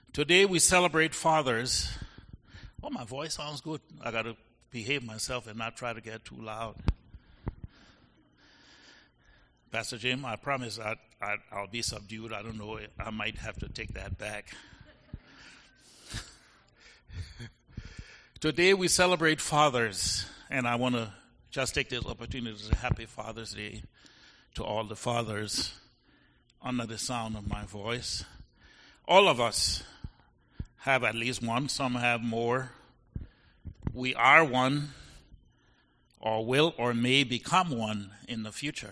Today we celebrate fathers. Oh, my voice sounds good. I got to behave myself and not try to get too loud. Pastor Jim, I promise I'll be subdued. I don't know. I might have to take that back. Today we celebrate fathers, and I want to just take this opportunity to say Happy Father's Day to all the fathers under the sound of my voice. All of us have at least one. Some have more. We are one, or will or may become one in the future.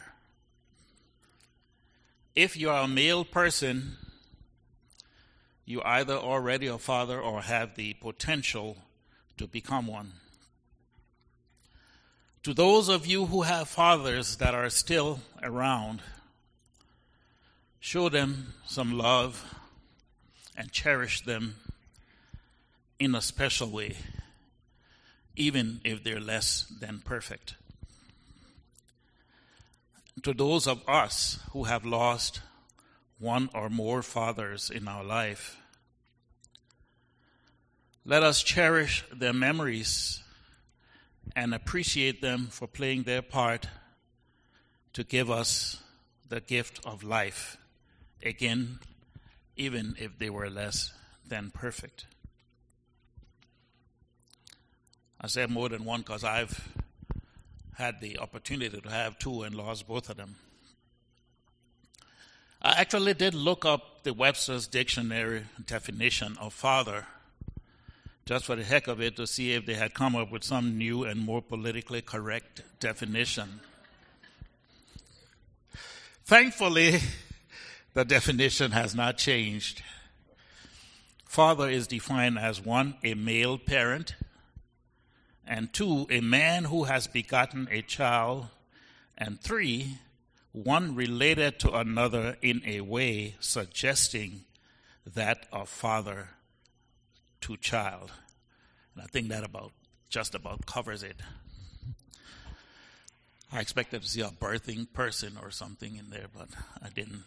If you are a male person, you either already a father or have the potential to become one. To those of you who have fathers that are still around, show them some love and cherish them in a special way, even if they're less than perfect. To those of us who have lost one or more fathers in our life, let us cherish their memories and appreciate them for playing their part to give us the gift of life, again, even if they were less than perfect. I said more than one because I've had the opportunity to have two and lost both of them. I actually did look up the Webster's Dictionary definition of father, just for the heck of it, to see if they had come up with some new and more politically correct definition. Thankfully, the definition has not changed. Father is defined as 1, a male parent, and 2, a man who has begotten a child, and 3, one related to another in a way suggesting that of father to child. And I think that just about covers it. I expected to see a birthing person or something in there, but I didn't.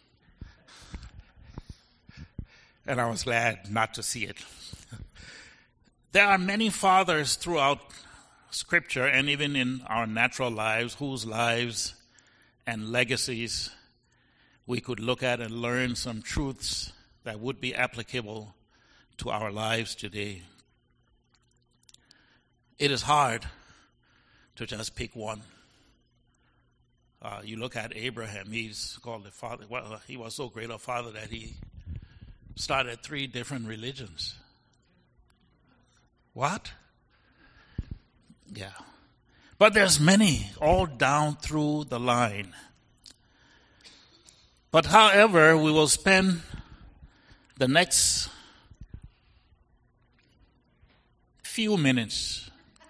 And I was glad not to see it. There are many fathers throughout Scripture and even in our natural lives whose lives and legacies we could look at and learn some truths that would be applicable to our lives today. It is hard to just pick one. You look at Abraham, he's called the father. Well, he was so great a father that he started 3 different religions. What? Yeah. But there's many all down through the line. But however, we will spend the next few minutes.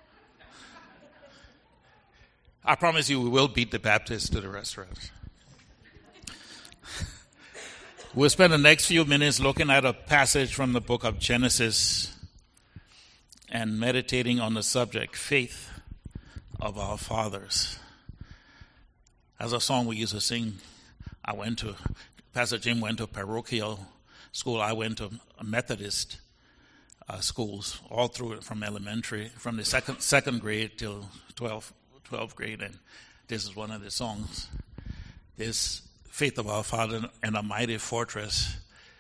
I promise you we will beat the Baptists to the restaurant. We'll spend the next few minutes looking at a passage from the book of Genesis and meditating on the subject, faith of our fathers. As a song we used to sing, Pastor Jim went to parochial school. I went to Methodist schools, all through it from elementary, from the second grade till 12th grade, and this is one of the songs. This faith of our father and a mighty fortress.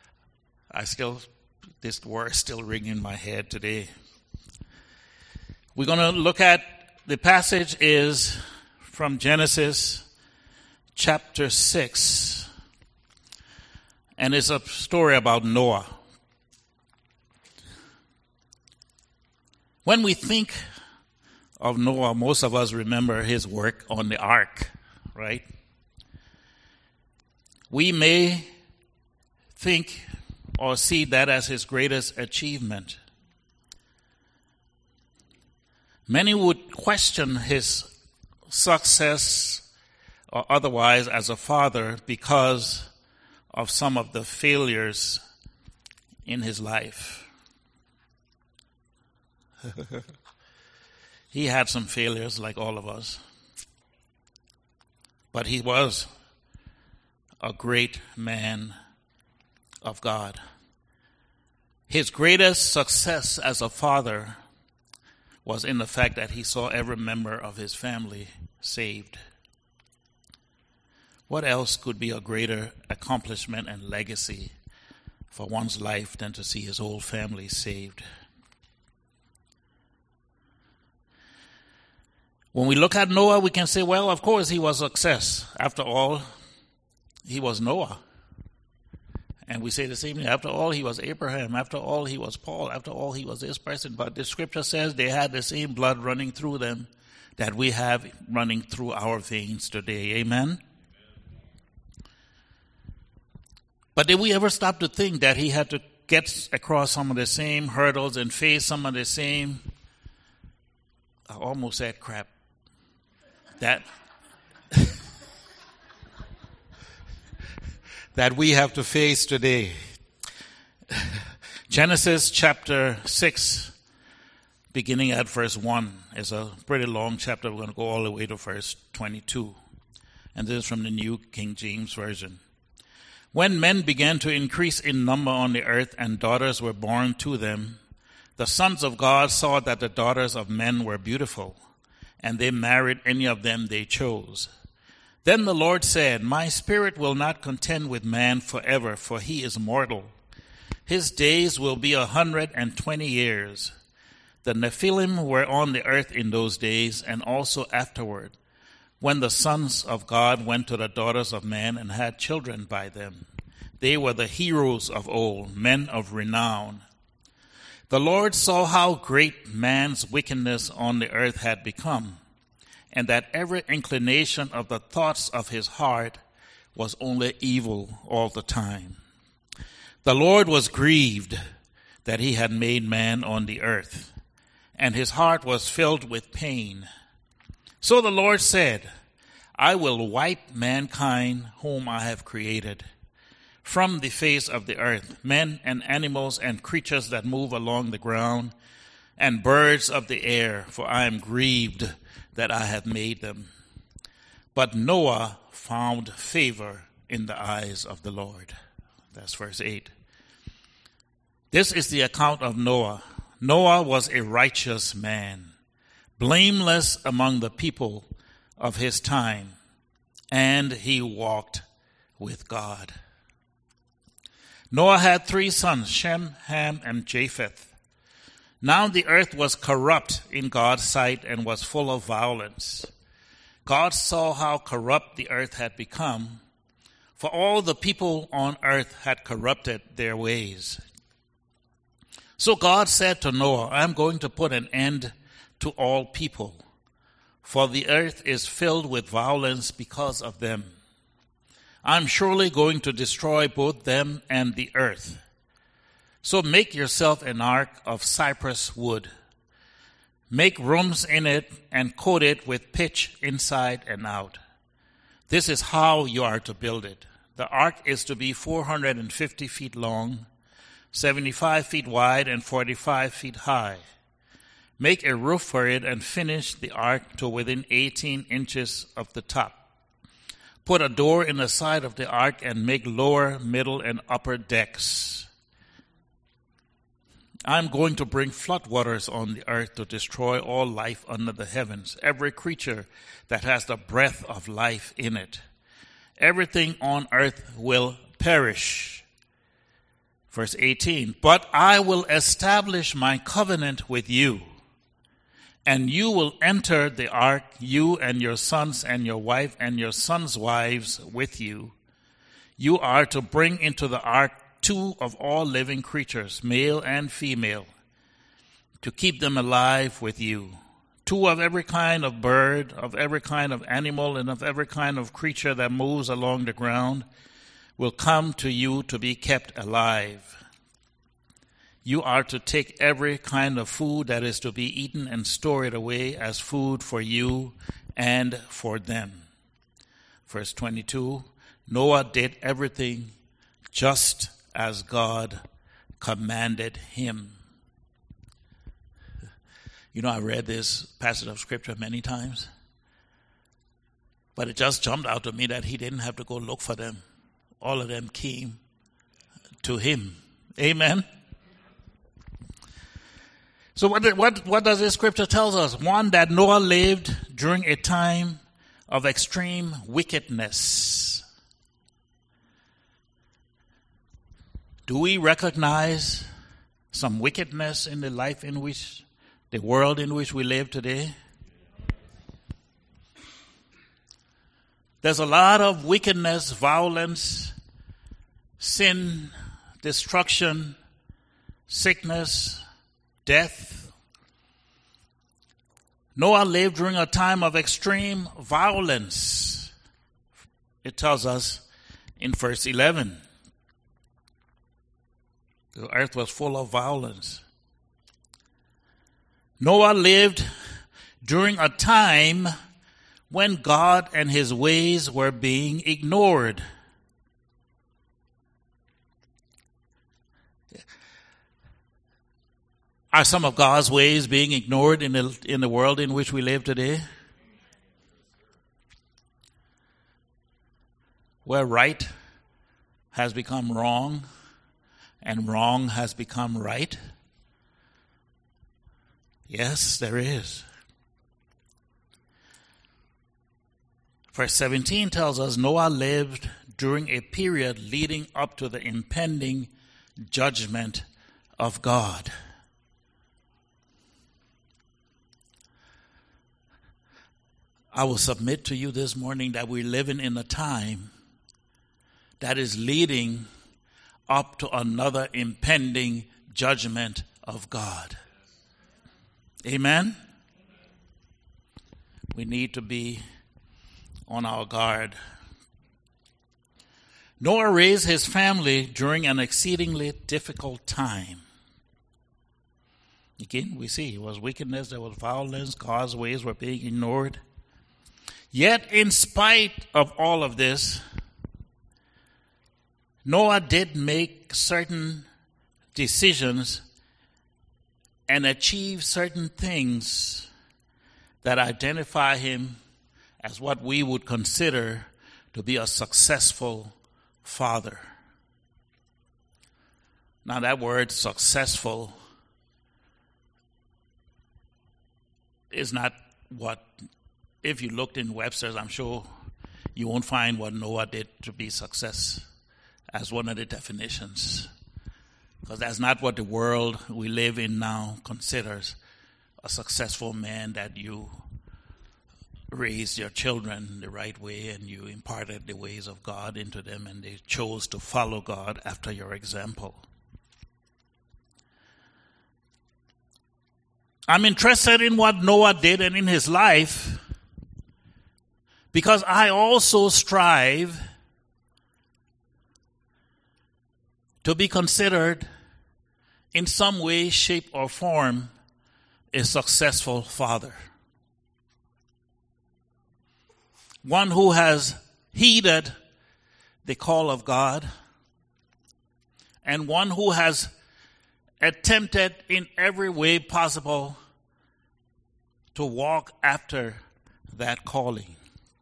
This word still ring in my head today. We're going to look at, the passage is from Genesis chapter 6. And it's a story about Noah. When we think of Noah, most of us remember his work on the ark, right? We may think or see that as his greatest achievement. Many would question his success or otherwise as a father because of some of the failures in his life. He had some failures like all of us. But he was a great man of God. His greatest success as a father was in the fact that he saw every member of his family saved. What else could be a greater accomplishment and legacy for one's life than to see his whole family saved? When we look at Noah, we can say, well, of course he was a success. After all, he was Noah. And we say the same thing. After all, he was Abraham. After all, he was Paul. After all, he was this person. But the scripture says they had the same blood running through them that we have running through our veins today. Amen? But did we ever stop to think that he had to get across some of the same hurdles and face some of the same, I almost said crap, that we have to face today? Genesis chapter 6, beginning at verse 1, is a pretty long chapter. We're going to go all the way to verse 22. And this is from the New King James Version. When men began to increase in number on the earth and daughters were born to them, the sons of God saw that the daughters of men were beautiful, and they married any of them they chose. Then the Lord said, My spirit will not contend with man forever, for he is mortal. His days will be 120 years. The Nephilim were on the earth in those days, and also afterward, when the sons of God went to the daughters of men and had children by them. They were the heroes of old, men of renown. The Lord saw how great man's wickedness on the earth had become, and that every inclination of the thoughts of his heart was only evil all the time. The Lord was grieved that he had made man on the earth, and his heart was filled with pain. So the Lord said, I will wipe mankind whom I have created from the face of the earth, men and animals and creatures that move along the ground, and birds of the air, for I am grieved that I have made them. But Noah found favor in the eyes of the Lord. That's verse 8. This is the account of Noah. Noah was a righteous man, blameless among the people of his time, and he walked with God. Noah had 3 sons, Shem, Ham, and Japheth. Now the earth was corrupt in God's sight and was full of violence. God saw how corrupt the earth had become, for all the people on earth had corrupted their ways. So God said to Noah, I am going to put an end to all people, for the earth is filled with violence because of them. I'm surely going to destroy both them and the earth. So make yourself an ark of cypress wood. Make rooms in it and coat it with pitch inside and out. This is how you are to build it. The ark is to be 450 feet long, 75 feet wide, and 45 feet high. Make a roof for it and finish the ark to within 18 inches of the top. Put a door in the side of the ark and make lower, middle, and upper decks. I'm going to bring floodwaters on the earth to destroy all life under the heavens, every creature that has the breath of life in it. Everything on earth will perish. Verse 18, but I will establish my covenant with you, and you will enter the ark, you and your sons and your wife and your sons' wives with you. You are to bring into the ark 2 of all living creatures, male and female, to keep them alive with you. 2 of every kind of bird, of every kind of animal, and of every kind of creature that moves along the ground will come to you to be kept alive. You are to take every kind of food that is to be eaten and store it away as food for you and for them. Verse 22, Noah did everything just as God commanded him. You know, I read this passage of scripture many times, but it just jumped out to me that he didn't have to go look for them. All of them came to him. Amen. So what does this scripture tell us? One, that Noah lived during a time of extreme wickedness. Do we recognize some wickedness in the life in which, the world in which we live today? There's a lot of wickedness, violence, sin, destruction, sickness, death. Noah lived during a time of extreme violence. It tells us in verse 11. The earth was full of violence. Noah lived during a time when God and his ways were being ignored. Are some of God's ways being ignored in the world in which we live today? Where right has become wrong and wrong has become right? Yes, there is. Verse 17 tells us Noah lived during a period leading up to the impending judgment of God. I will submit to you this morning that we're living in a time that is leading up to another impending judgment of God. Amen? We need to be on our guard. Noah raised his family during an exceedingly difficult time. Again, we see there was wickedness, there was violence, God's ways were being ignored. Yet, in spite of all of this, Noah did make certain decisions and achieve certain things that identify him as what we would consider to be a successful father. Now, that word successful is not what, if you looked in Webster's, I'm sure you won't find what Noah did to be success as one of the definitions. Because that's not what the world we live in now considers a successful man, that you raised your children the right way and you imparted the ways of God into them and they chose to follow God after your example. I'm interested in what Noah did and in his life because I also strive to be considered in some way, shape, or form a successful father. One who has heeded the call of God and one who has attempted in every way possible to walk after that calling.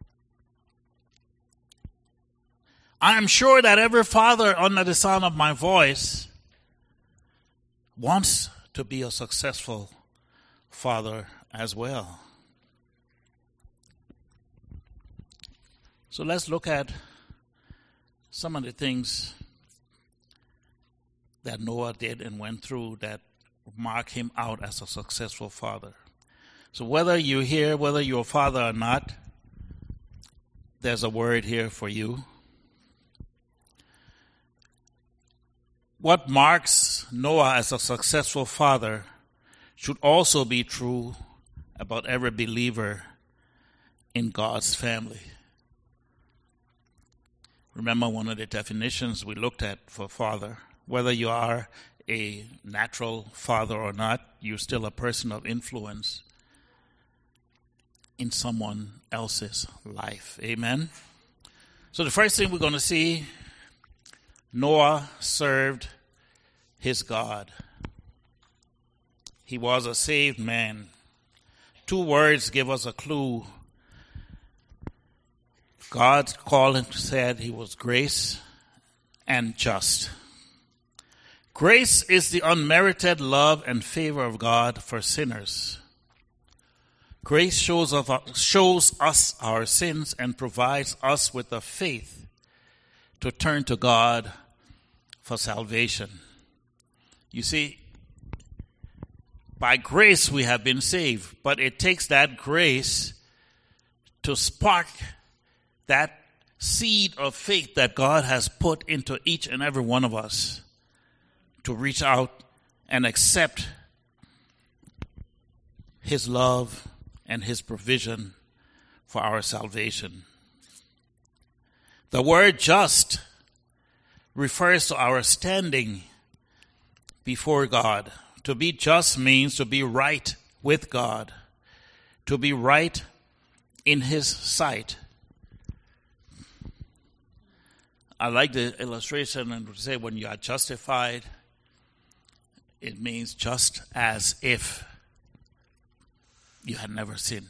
I am sure that every father under the sound of my voice wants to be a successful father as well. So let's look at some of the things that Noah did and went through that mark him out as a successful father. So whether you're here, whether you're a father or not, there's a word here for you. What marks Noah as a successful father should also be true about every believer in God's family. Remember one of the definitions we looked at for father. Whether you are a natural father or not, you're still a person of influence in someone else's life. Amen? So the first thing we're going to see, Noah served his God. He was a saved man. 2 words give us a clue. God called him, said he was grace and just. Grace is the unmerited love and favor of God for sinners. Grace shows us our sins and provides us with the faith to turn to God for salvation. You see, by grace we have been saved, but it takes that grace to spark that seed of faith that God has put into each and every one of us to reach out and accept His love and His provision for our salvation. The word just refers to our standing before God. To be just means to be right with God, to be right in His sight. I like the illustration and say when you are justified, it means just as if you had never sinned.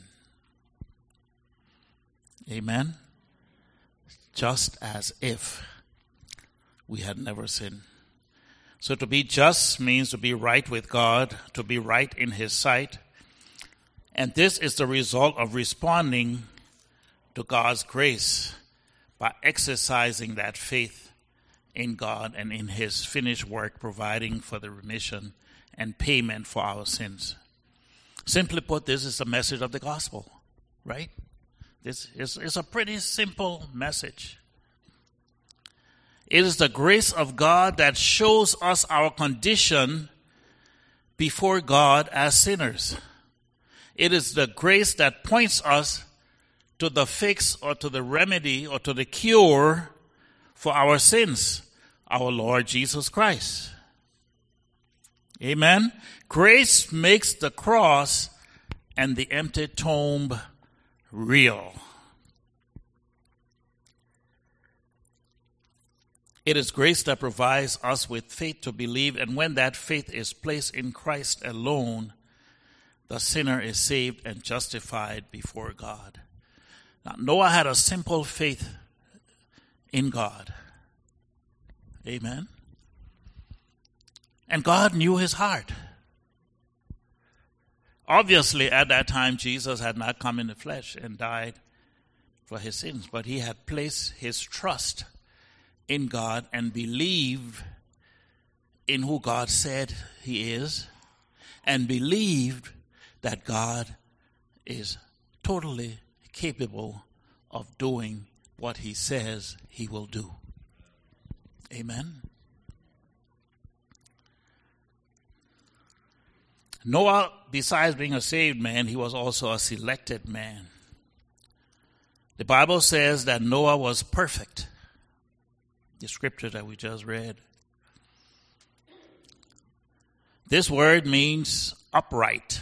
Amen? Just as if we had never sinned. So to be just means to be right with God, to be right in His sight. And this is the result of responding to God's grace by exercising that faith in God and in His finished work, providing for the remission and payment for our sins. Simply put, this is the message of the gospel, right? This is a pretty simple message. It is the grace of God that shows us our condition before God as sinners. It is the grace that points us to the fix or to the remedy or to the cure for our sins, our Lord Jesus Christ. Amen? Grace makes the cross and the empty tomb real. It is grace that provides us with faith to believe, and when that faith is placed in Christ alone, the sinner is saved and justified before God. Now, Noah had a simple faith in God. Amen. And God knew his heart. Obviously, at that time, Jesus had not come in the flesh and died for his sins, but he had placed his trust in God and believed in who God said he is, and believed that God is totally capable of doing what he says he will do. Amen. Noah, besides being a saved man, he was also a selected man. The Bible says that Noah was perfect. The scripture that we just read. This word means upright.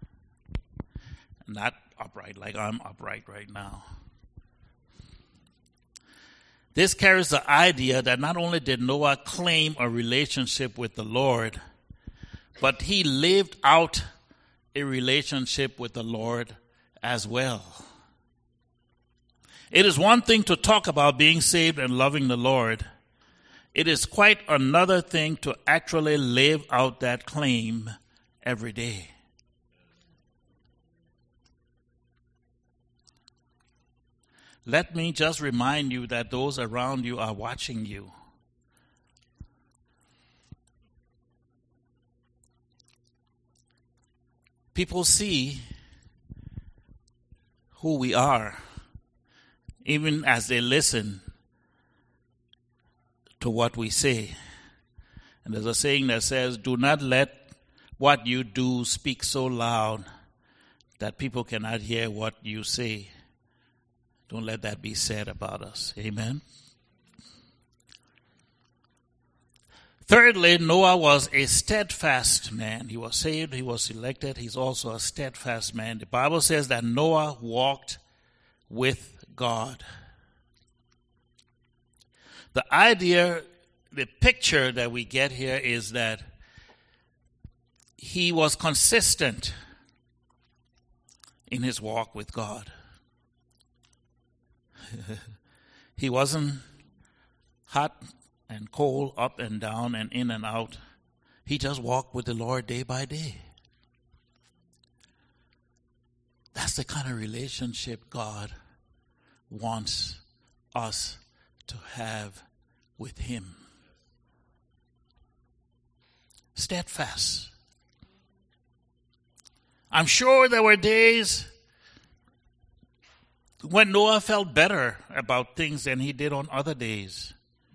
Not upright like I'm upright right now. This carries the idea that not only did Noah claim a relationship with the Lord, but he lived out a relationship with the Lord as well. It is one thing to talk about being saved and loving the Lord. It is quite another thing to actually live out that claim every day. Let me just remind you that those around you are watching you. People see who we are, even as they listen to what we say. And there's a saying that says, do not let what you do speak so loud that people cannot hear what you say. Don't let that be said about us. Amen. Thirdly, Noah was a steadfast man. He was saved, he was selected, he's also a steadfast man. The Bible says that Noah walked with God. The idea, the picture that we get here is that he was consistent in his walk with God. He wasn't hot and cold, up and down and in and out He just walked with the Lord day by day. That's the kind of relationship God wants us to have with him. Steadfast. I'm sure there were days when Noah felt better about things than he did on other days.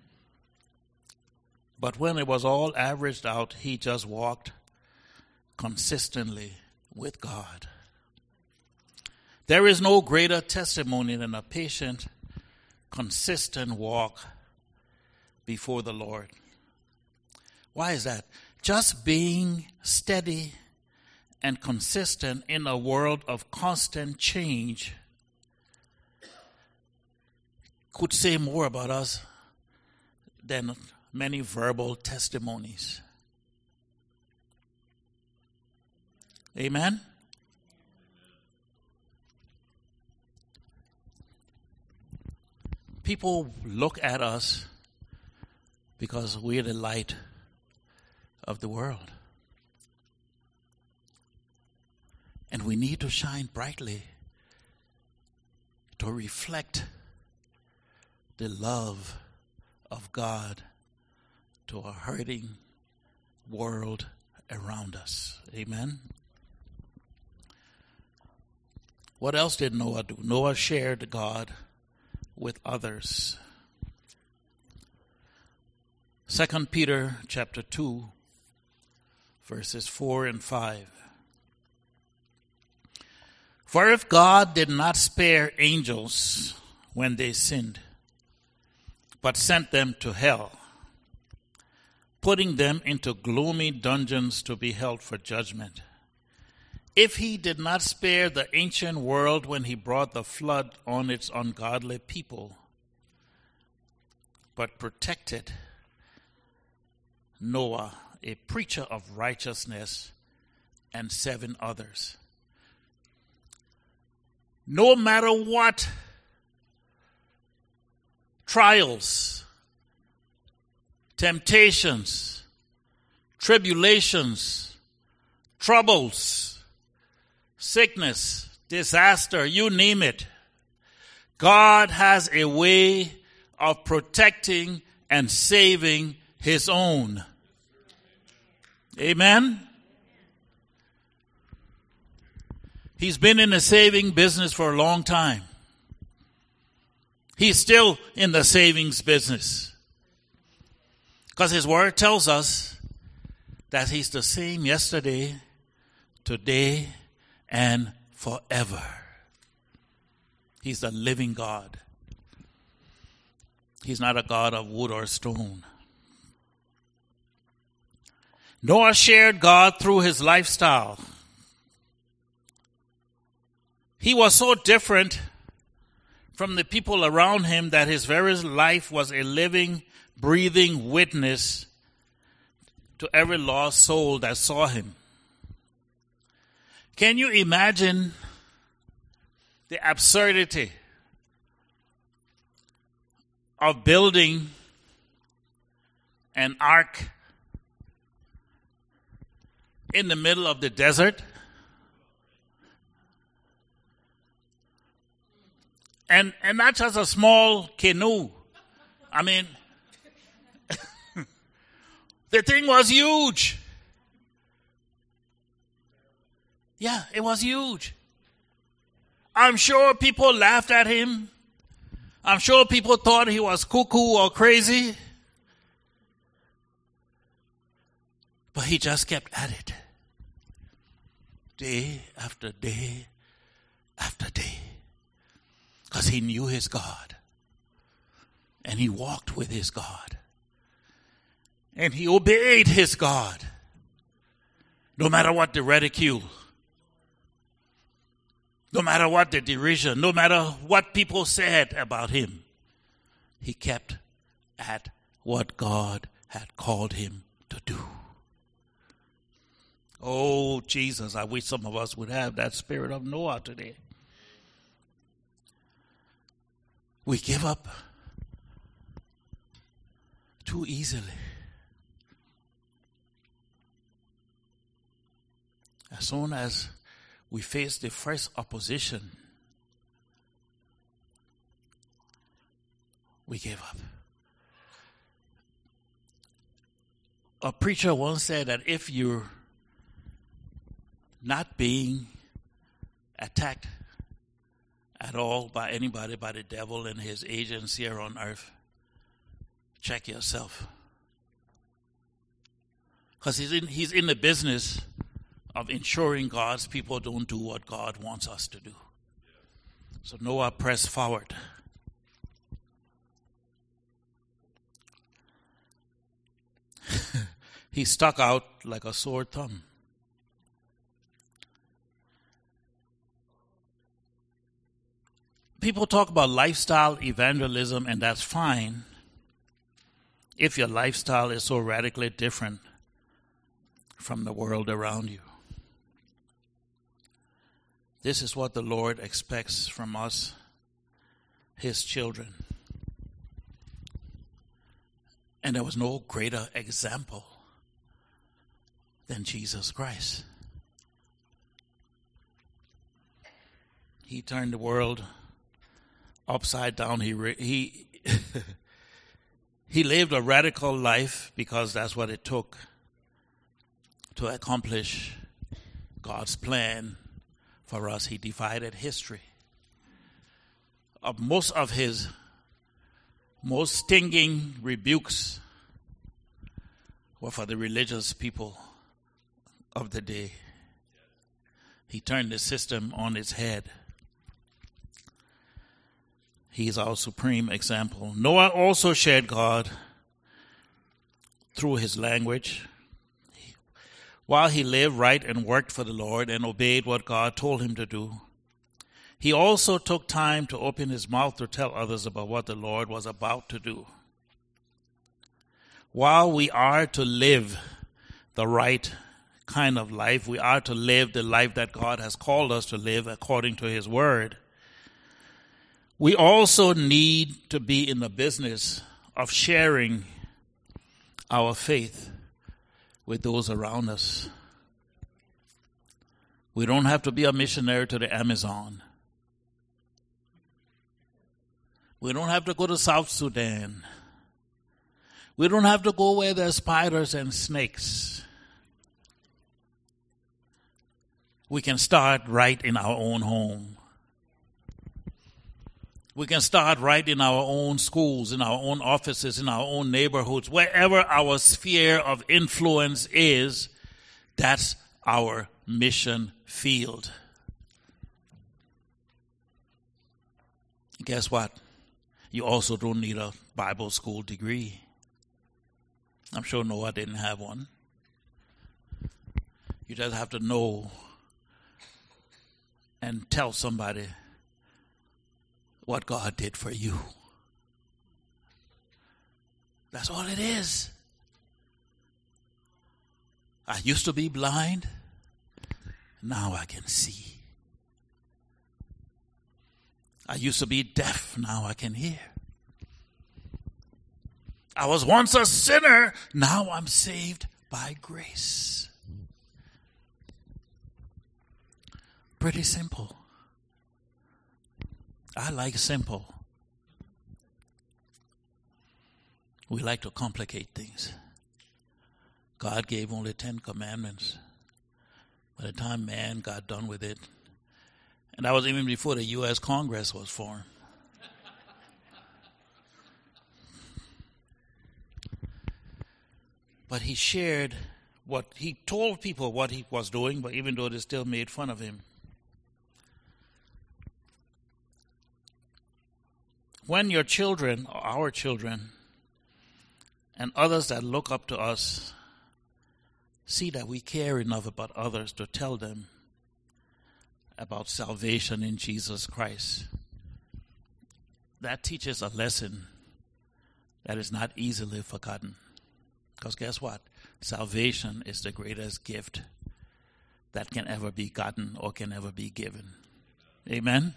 But when it was all averaged out, he just walked consistently with God. There is no greater testimony than a patient, consistent walk before the Lord. Why is that? Just being steady and consistent in a world of constant change could say more about us than many verbal testimonies. Amen? People look at us because we're the light of the world. And we need to shine brightly to reflect the love of God to a hurting world around us. Amen? What else did Noah do? Noah shared God with others. 2 Peter chapter 2, verses 4 and 5. For if God did not spare angels when they sinned, but sent them to hell, putting them into gloomy dungeons to be held for judgment, if he did not spare the ancient world when he brought the flood on its ungodly people, but protected Noah, a preacher of righteousness, and 7 others. No matter what trials, temptations, tribulations, troubles, sickness, disaster, you name it, God has a way of protecting and saving his own. Amen? He's been in the saving business for a long time. He's still in the savings business. Because his word tells us that he's the same yesterday, today, and forever. He's the living God. He's not a God of wood or stone. Noah shared God through his lifestyle. He was so different from the people around him that his very life was a living, breathing witness to every lost soul that saw him. Can you imagine the absurdity of building an ark in the middle of the desert? And not just a small canoe. I mean, the thing was huge. Yeah, it was huge. I'm sure people laughed at him. I'm sure people thought he was cuckoo or crazy. But he just kept at it. Day after day after day. Because he knew his God. And he walked with his God. And he obeyed his God. No matter what the ridicule. No matter what the derision. No matter what people said about him. He kept at what God had called him to do. Oh, Jesus, I wish some of us would have that spirit of Noah today. We give up too easily. as soon as we face the first opposition, we give up. A preacher once said that if you're not being attacked at all by anybody, by the devil and his agents here on earth, check yourself. Because he's in the business of ensuring God's people don't do what God wants us to do. So Noah pressed forward. He stuck out like a sore thumb. People talk about lifestyle evangelism, and that's fine if your lifestyle is so radically different from the world around you. This is what the Lord expects from us, his children. And there was no greater example than Jesus Christ. He turned the world upside down. He lived a radical life because that's what it took to accomplish God's plan for us. He divided history. Most of his most stinging rebukes were for the religious people of the day. He turned the system on its head. He is our supreme example. Noah also shared God through his language. While he lived right and worked for the Lord and obeyed what God told him to do, he also took time to open his mouth to tell others about what the Lord was about to do. While we are to live the right kind of life, we are to live the life that God has called us to live according to his word, we also need to be in the business of sharing our faith with those around us. We don't have to be a missionary to the Amazon. We don't have to go to South Sudan. We don't have to go where there's spiders and snakes. We can start right in our own home. We can start right in our own schools, in our own offices, in our own neighborhoods. Wherever our sphere of influence is, that's our mission field. Guess what? You also don't need a Bible school degree. I'm sure Noah didn't have one. You just have to know and tell somebody what God did for you. That's all it is. I used to be blind. Now I can see. I used to be deaf. Now I can hear. I was once a sinner. Now I'm saved by grace. Pretty simple. I like simple. We like to complicate things. God gave only 10 commandments. By the time man got done with it, and that was even before the U.S. Congress was formed. But he shared he told people what he was doing, but even though they still made fun of him. When your children, or our children, and others that look up to us see that we care enough about others to tell them about salvation in Jesus Christ, that teaches a lesson that is not easily forgotten. Because guess what? Salvation is the greatest gift that can ever be gotten or can ever be given. Amen?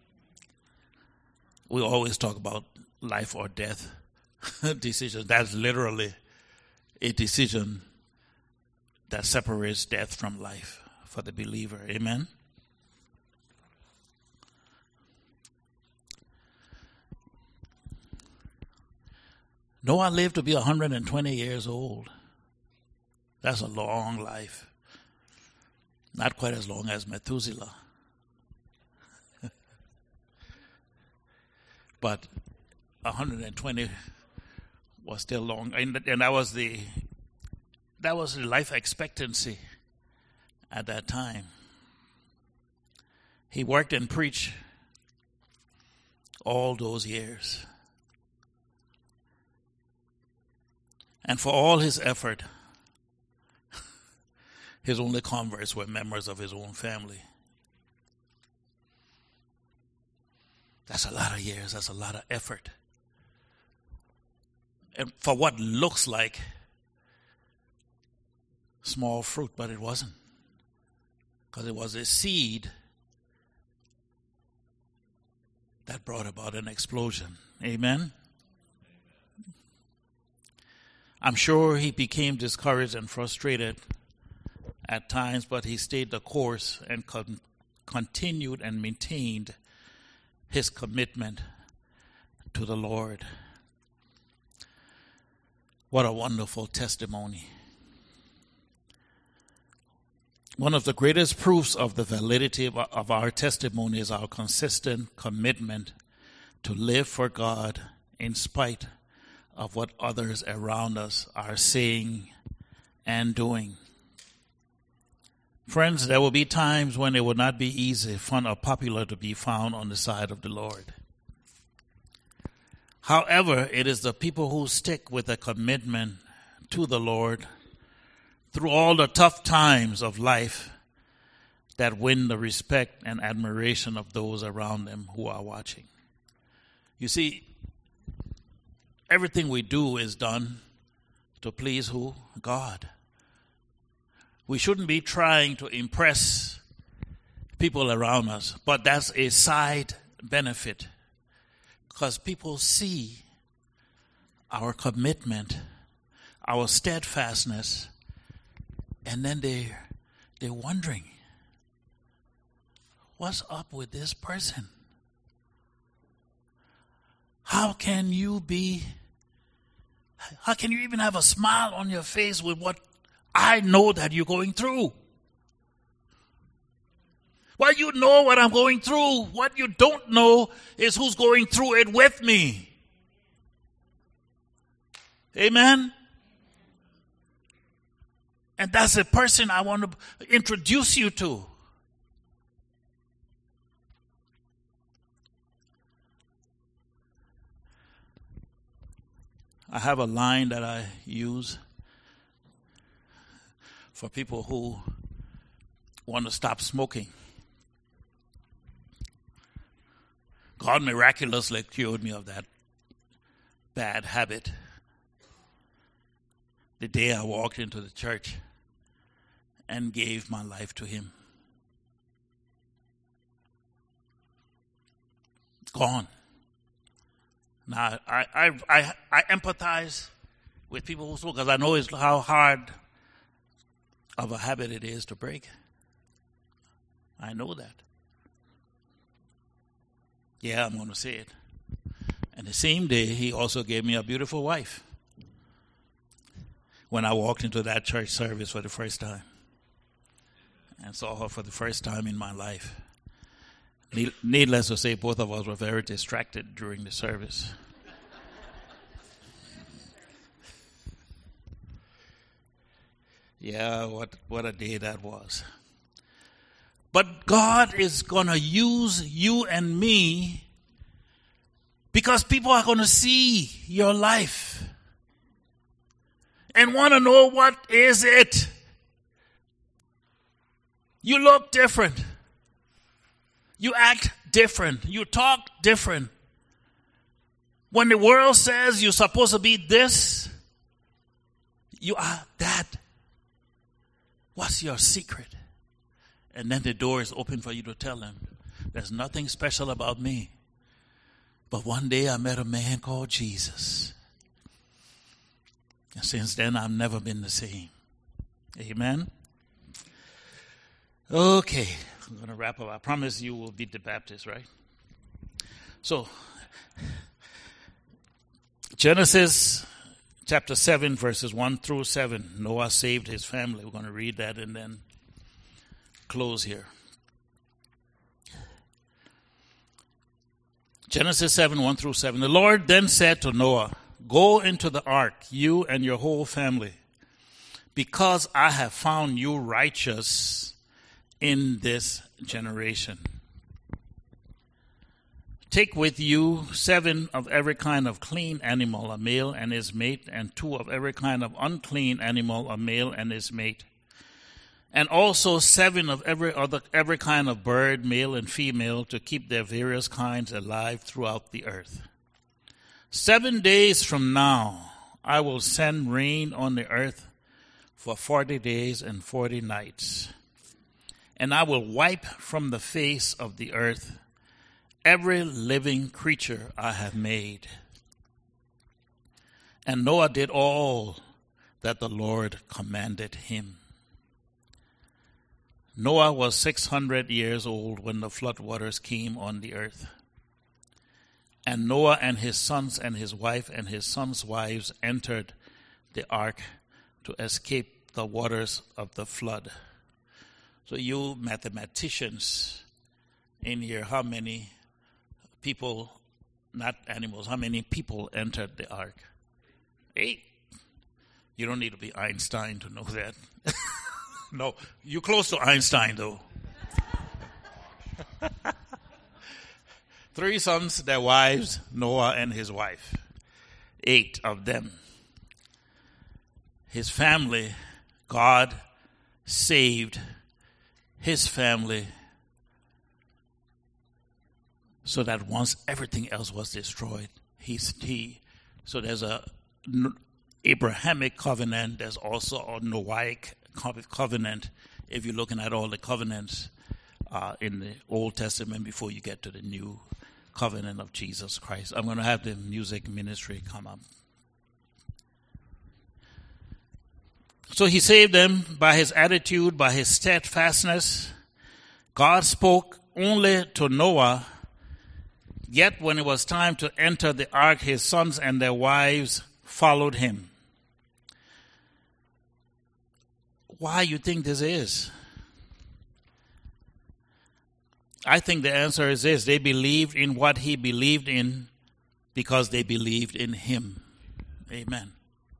We always talk about life or death decisions. That's literally a decision that separates death from life for the believer. Amen? Noah lived to be 120 years old. That's a long life. Not quite as long as Methuselah. But 120 was still long. And that was the life expectancy at that time. He worked and preached all those years. And for all his effort, his only converts were members of his own family. That's a lot of years. That's a lot of effort. And for what looks like small fruit, but it wasn't. Because it was a seed that brought about an explosion. Amen? I'm sure he became discouraged and frustrated at times, but he stayed the course and continued and maintained his commitment to the Lord. What a wonderful testimony. One of the greatest proofs of the validity of our testimony is our consistent commitment to live for God in spite of what others around us are saying and doing. Friends, there will be times when it will not be easy, fun, or popular to be found on the side of the Lord. However, it is the people who stick with a commitment to the Lord through all the tough times of life that win the respect and admiration of those around them who are watching. You see, everything we do is done to please who? God. We shouldn't be trying to impress people around us, but that's a side benefit because people see our commitment, our steadfastness, and then they're wondering, what's up with this person? How can you even have a smile on your face with what I know that you're going through? Well, you know what I'm going through. What you don't know is who's going through it with me. Amen? And that's the person I want to introduce you to. I have a line that I use for people who want to stop smoking. God miraculously cured me of that bad habit the day I walked into the church and gave my life to Him. Gone. Now, I empathize with people who smoke because I know how hard of a habit it is to break. I know that. Yeah, I'm going to say it. And the same day, He also gave me a beautiful wife when I walked into that church service for the first time and saw her for the first time in my life. Needless to say, both of us were very distracted during the service. Yeah, what a day that was. But God is going to use you and me because people are going to see your life and want to know what is it. You look different. You act different. You talk different. When the world says you're supposed to be this, you are that. What's your secret? And then the door is open for you to tell them, there's nothing special about me. But one day I met a man called Jesus. And since then, I've never been the same. Amen? Okay, I'm going to wrap up. I promise you will beat the Baptist, right? So, Genesis chapter 7, verses 1 through 7. Noah saved his family. We're going to read that and then close here. Genesis 7, 1 through 7. The Lord then said to Noah, "Go into the ark, you and your whole family, because I have found you righteous in this generation. Take with you 7 of every kind of clean animal, a male and his mate, and 2 of every kind of unclean animal, a male and his mate. And also 7 of every kind of bird, male and female, to keep their various kinds alive throughout the earth. 7 days from now, I will send rain on the earth for 40 days and 40 nights. And I will wipe from the face of the earth every living creature I have made." And Noah did all that the Lord commanded him. Noah was 600 years old when the flood waters came on the earth. And Noah and his sons and his wife and his sons' wives entered the ark to escape the waters of the flood. So you mathematicians in here, how many people, not animals, how many people entered the ark? 8. You don't need to be Einstein to know that. No, you're close to Einstein though. 3 sons, their wives, Noah and his wife. 8 of them. His family, God saved his family so that once everything else was destroyed, so there's a Abrahamic covenant, there's also a Noahic covenant, if you're looking at all the covenants in the Old Testament before you get to the new covenant of Jesus Christ. I'm going to have the music ministry come up. So he saved them by his attitude, by his steadfastness. God spoke only to Noah, yet when it was time to enter the ark, his sons and their wives followed him. Why you think this is? I think the answer is this: they believed in what he believed in because they believed in him. Amen.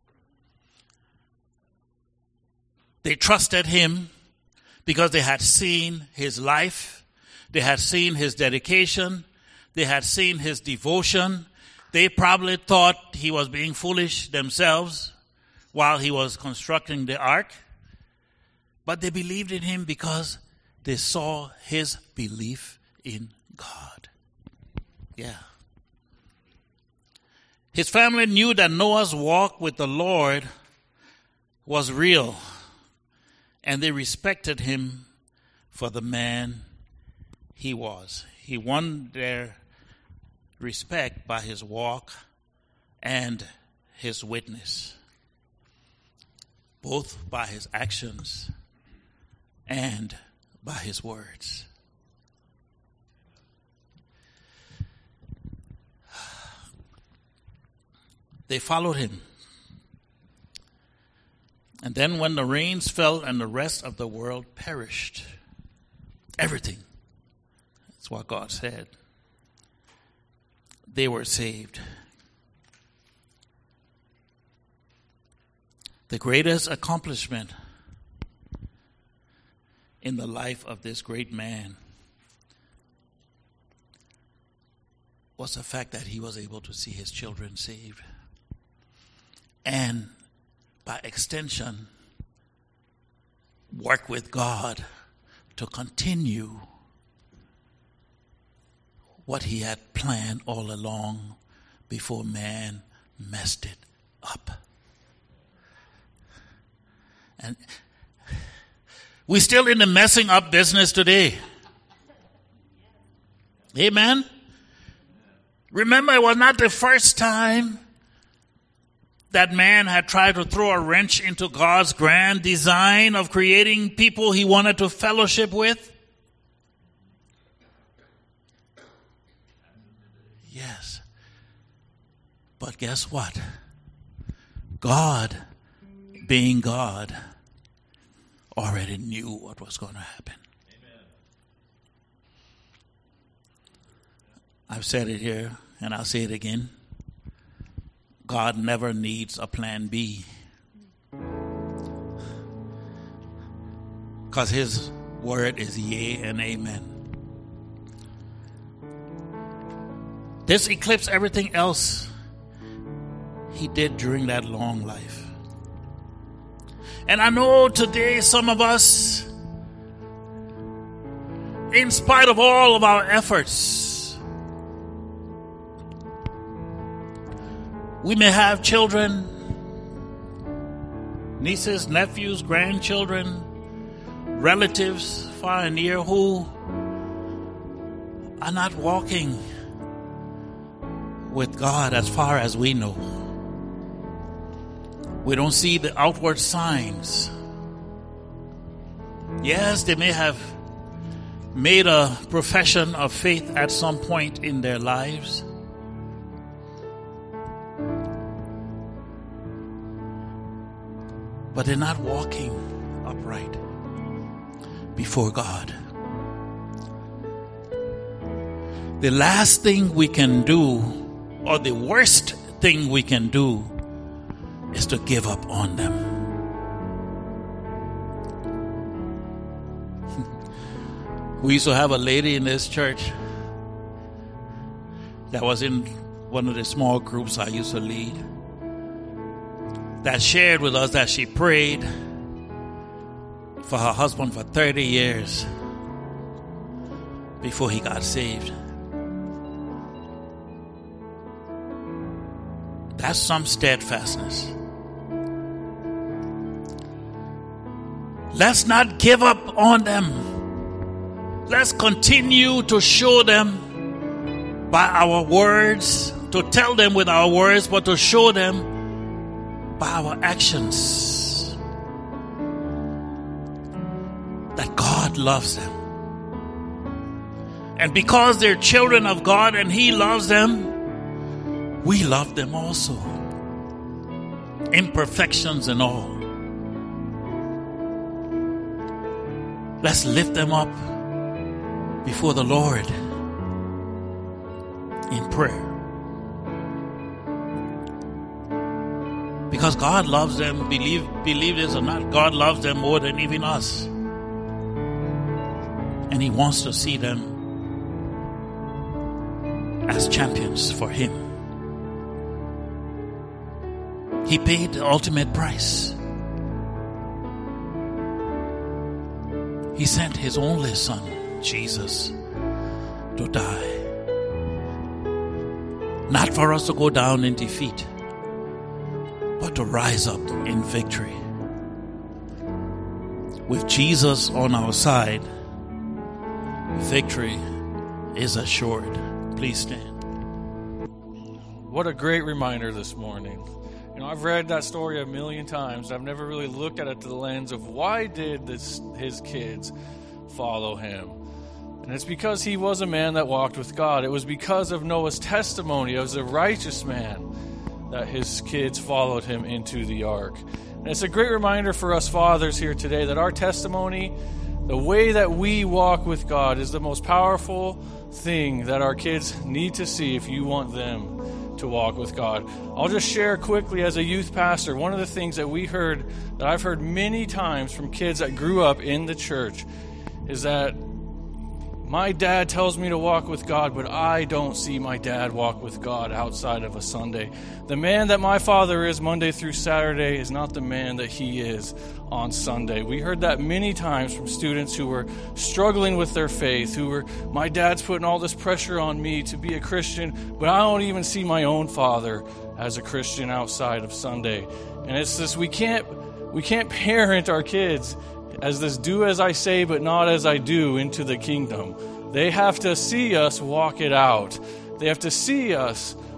They trusted him because they had seen his life, they had seen his dedication, they had seen his devotion. They probably thought he was being foolish themselves while he was constructing the ark, but they believed in him because they saw his belief in God. Yeah. His family knew that Noah's walk with the Lord was real, and they respected him for the man he was. He won their respect by his walk and his witness, both by his actions and by his words. They followed him. And then when the rains fell and the rest of the world perished, everything, that's what God said, they were saved. The greatest accomplishment in the life of this great man was the fact that he was able to see his children saved. And by extension, work with God to continue what he had planned all along before man messed it up. And we're still in the messing up business today. Amen? Remember, it was not the first time that man had tried to throw a wrench into God's grand design of creating people he wanted to fellowship with? Yes. But guess what? God, being God, already knew what was going to happen. Amen. I've said it here, and I'll say it again. God never needs a plan B. Because his word is yea and amen. This eclipsed everything else he did during that long life. And I know today some of us, in spite of all of our efforts, we may have children, nieces, nephews, grandchildren, relatives far and near who are not walking with God as far as we know. We don't see the outward signs. Yes, they may have made a profession of faith at some point in their lives. But they're not walking upright before God. The last thing we can do, or the worst thing we can do, is to give up on them. We used to have a lady in this church that was in one of the small groups I used to lead, that shared with us that she prayed for her husband for 30 years before he got saved. That's some steadfastness. Let's not give up on them. Let's continue to show them by our words, to tell them with our words, but to show them by our actions that God loves them. And because they're children of God and He loves them, we love them also. Imperfections and all. Let's lift them up before the Lord in prayer. Because God loves them, believe this or not, God loves them more than even us. And He wants to see them as champions for Him. He paid the ultimate price. He sent His only Son, Jesus, to die. Not for us to go down in defeat, but to rise up in victory. With Jesus on our side, victory is assured. Please stand. What a great reminder this morning. You know, I've read that story a million times. I've never really looked at it through the lens of why did his kids follow him? And it's because he was a man that walked with God. It was because of Noah's testimony as a righteous man that his kids followed him into the ark. And it's a great reminder for us fathers here today that our testimony, the way that we walk with God, is the most powerful thing that our kids need to see if you want them to walk with God. I'll just share quickly as a youth pastor, one of the things that I've heard many times from kids that grew up in the church is that my dad tells me to walk with God, but I don't see my dad walk with God outside of a Sunday. The man that my father is Monday through Saturday is not the man that he is on Sunday. We heard that many times from students who were struggling with their faith, my dad's putting all this pressure on me to be a Christian, but I don't even see my own father as a Christian outside of Sunday. And it's this, we can't parent our kids as this do as I say but not as I do into the kingdom. They have to see us walk it out. They have to see us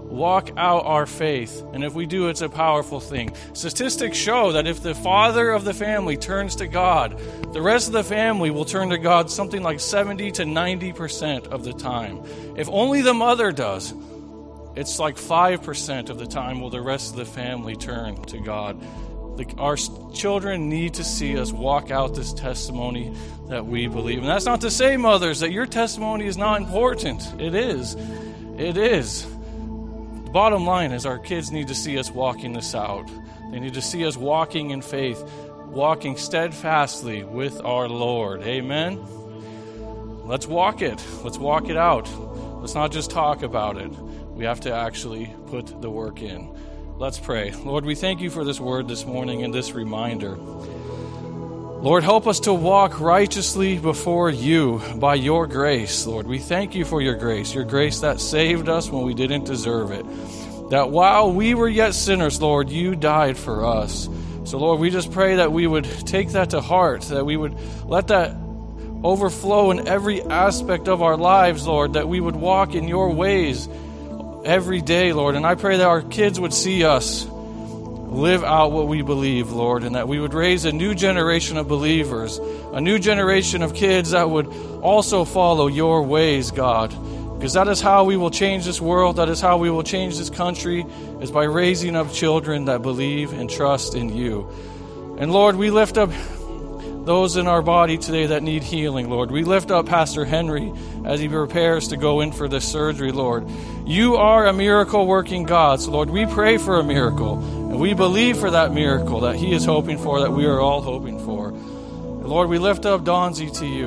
walk out our faith. And if we do, it's a powerful thing. Statistics show that if the father of the family turns to God, the rest of the family will turn to God something like 70 to 90% of the time. If only the mother does, it's like 5% of the time will the rest of the family turn to God. Our children need to see us walk out this testimony that we believe. And that's not to say, mothers, that your testimony is not important. It is. It is. The bottom line is our kids need to see us walking this out. They need to see us walking in faith, walking steadfastly with our Lord. Amen? Let's walk it. Let's walk it out. Let's not just talk about it. We have to actually put the work in. Let's pray. Lord, we thank you for this word this morning and this reminder. Lord, help us to walk righteously before you by your grace, Lord. We thank you for your grace that saved us when we didn't deserve it. That while we were yet sinners, Lord, you died for us. So, Lord, we just pray that we would take that to heart, that we would let that overflow in every aspect of our lives, Lord, that we would walk in your ways every day, Lord. And I pray that our kids would see us live out what we believe, Lord, and that we would raise a new generation of believers, a new generation of kids that would also follow your ways, God. Because that is how we will change this world, that is how we will change this country, is by raising up children that believe and trust in you. And Lord, we lift up those in our body today that need healing, Lord. We lift up Pastor Henry as he prepares to go in for this surgery, Lord. You are a miracle-working God, so Lord, we pray for a miracle, and we believe for that miracle that he is hoping for, that we are all hoping for. And Lord, we lift up Donzie to you.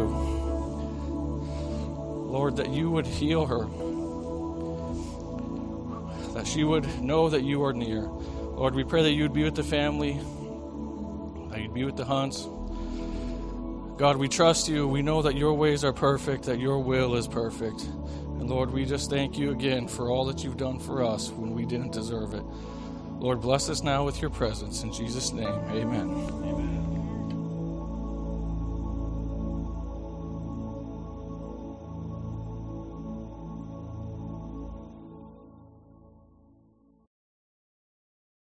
Lord, that you would heal her, that she would know that you are near. Lord, we pray that you would be with the family, that you'd be with the Hunts. God, we trust you. We know that your ways are perfect, that your will is perfect. And Lord, we just thank you again for all that you've done for us when we didn't deserve it. Lord, bless us now with your presence. In Jesus' name, amen. Amen.